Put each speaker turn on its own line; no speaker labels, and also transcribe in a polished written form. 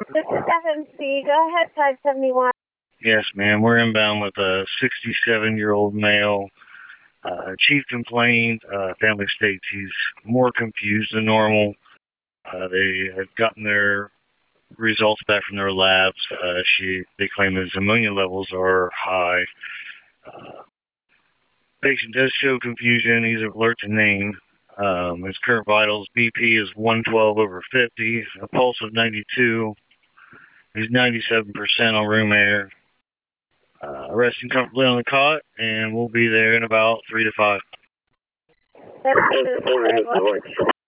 This is FMC. Go ahead, 571.
Yes, ma'am. We're inbound with a 67-year-old male. Chief complained, family states he's more confused than normal. They had gotten their results back from their labs. They claim his ammonia levels are high. Patient does show confusion. He's alert to name. His current vitals, BP is 112 over 50, a pulse of 92. He's 97% on room air. Resting comfortably on the cot, and we'll be there in about 3 to 5.
That's